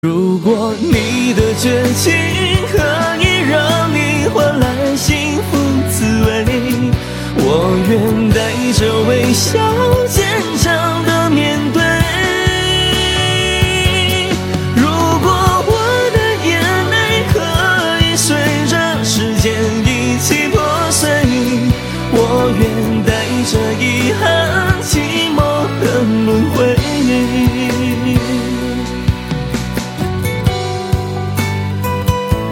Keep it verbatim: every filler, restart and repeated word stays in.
如果你的绝情可以让你换来幸福滋味，我愿带着微笑坚强的面对。